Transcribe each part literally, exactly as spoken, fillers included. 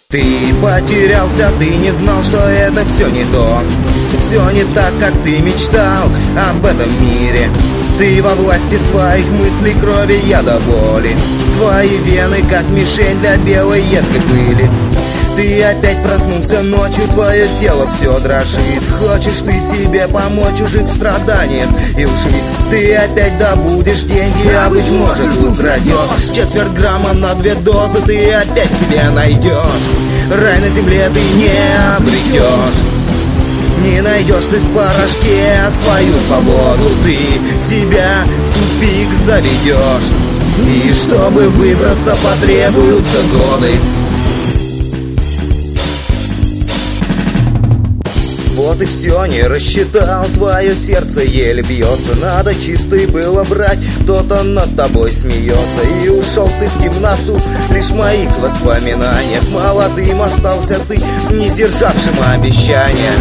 Ты потерялся, ты не знал, что это все не то. Все не так, как ты мечтал об этом мире. Ты во власти своих мыслей, крови, яда, боли. Твои вены, как мишень для белой едкой пыли. Ты опять проснулся ночью, твое тело все дрожит. Хочешь ты себе помочь уже к страданиям и уши. Ты опять добудешь деньги, а быть может украдешь четверть грамма на две дозы, ты опять себе найдешь. Рай на земле ты не обретешь. Не найдешь ты в порошке свою свободу. Ты себя в тупик заведешь. И чтобы выбраться, потребуются годы. Вот и все, не рассчитал, твое сердце еле бьется. Надо чистый было брать, кто-то над тобой смеется. И ушел ты в темноту, лишь в моих воспоминаниях. Молодым остался ты, не сдержавшим обещания.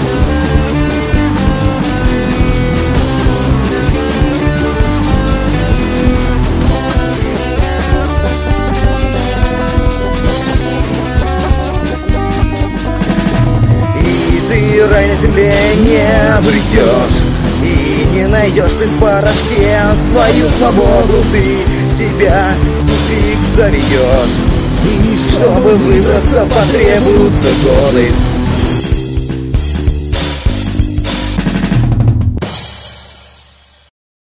Ты рай на земле не обретешь. И не найдешь ты в порошке свою свободу. Ты себя в тупик заведешь. И чтобы выбраться, потребуются годы.